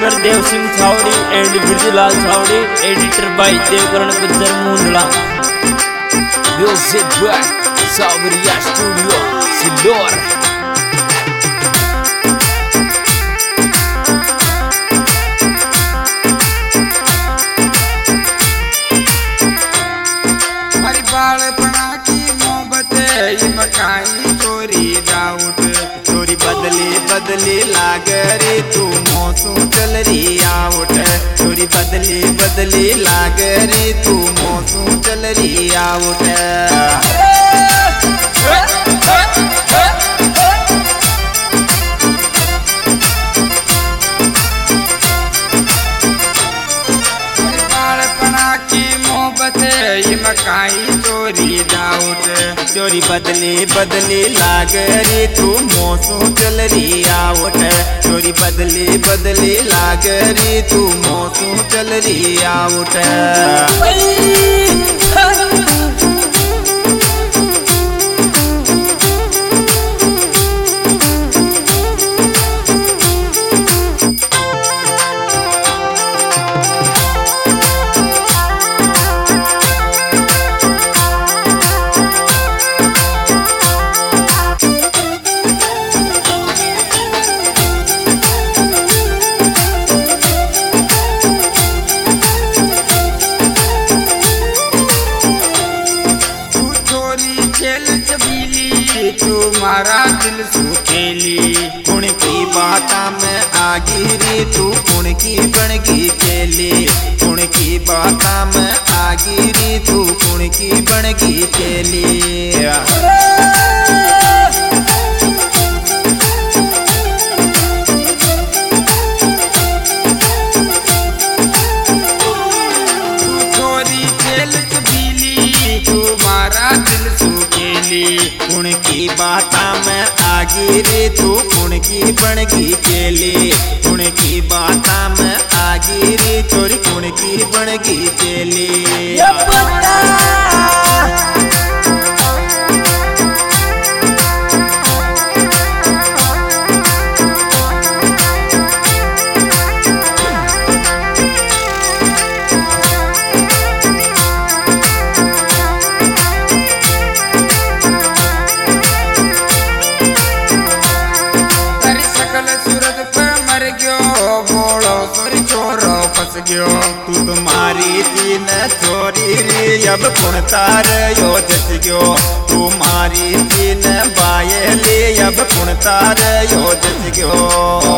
Singer Dev Singh Chhawari and Birjulal Chhawari, editor by Devkaran Gujjar Mundla, music by Sawariya studio Sillor. बालपना की मोहब्बत मकाई चोरी डाउट, चोरी बदली बदली लाग रे तू मौसू चल रही आउट, चोरी बदली बदली लाग रे तू मौसू चल रही आउट। मकाई चोरी डाउट, चोरी बदली बदली लाग रे तू मौसू चल रही आउट, चोरी बदली बदली लाग रे तू मौसू चल रही आउट। तुम्हारा दिल सुखेली कुण की बाता में आगी रे तू कुण की बनगी चेली, कुण की बाता में आगी रे तू कुण की बनगी चेली। तुम्हारा दिल सुखेली कुण की बाता में आगी रे तू कुण की बनगी चेली, कुण की बाता में आगी रे चोरी कुण की बनगी चेली। तू तुम्हारी तीन चोरी रे अब कुण तार यो जच गयो, तुम्हारी तीन बायली अब कुण तार यो जच गयो।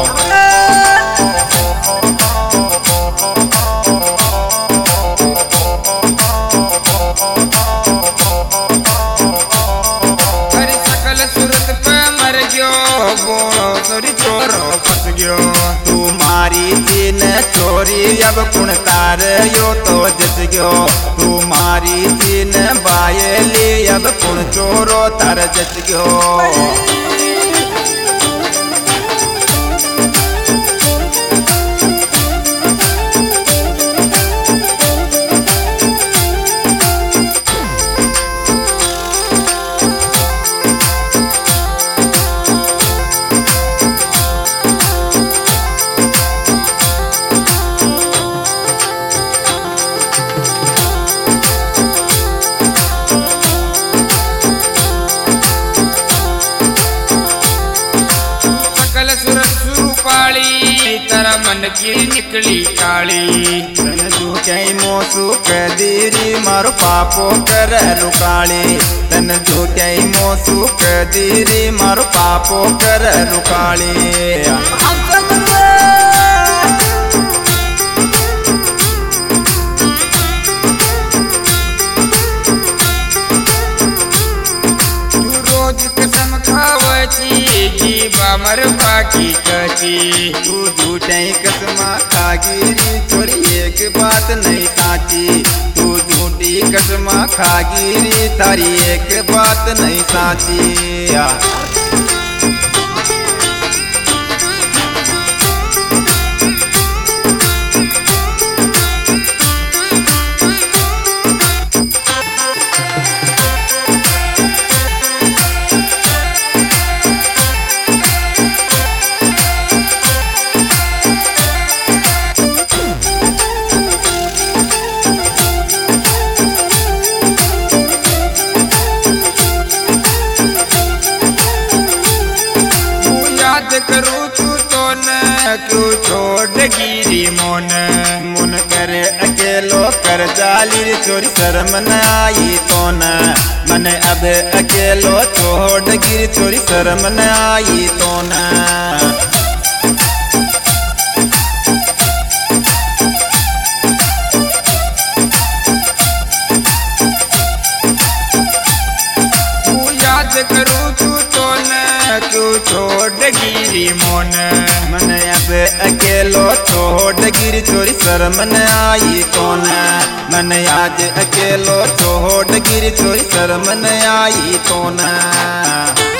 तुम्हारी तीन चोरी अब कुण तार यो तो जच गयो, तुम्हारी तीन बायली अब कुण चोरो तार जच गयो। तारा मन की निकली काली, तन झूठे मोसू कदीरी मारो पापो कर रुकाली, तन झूठे मोसू कदीरी मारो पापो कर रुकाली। मर बाकी कची तू झूठे कसमा खागिरी चोरी एक बात नहीं साची, तू झूठी कसमा खागिरी तारी एक बात नहीं साची। होकर जाली रे चोरी शर्म न आई तो न मन अब अकेलो छोड़ गिर चोरी शर्म न आई तो न करूँ तू तो न क्यों छोड़ गिरी मोन मन अब अकेलो छोड़ गिरी चोरी शर्म न आई तो न मन आज अकेलो छोड़ गिरी चोरी शर्म न आई तो न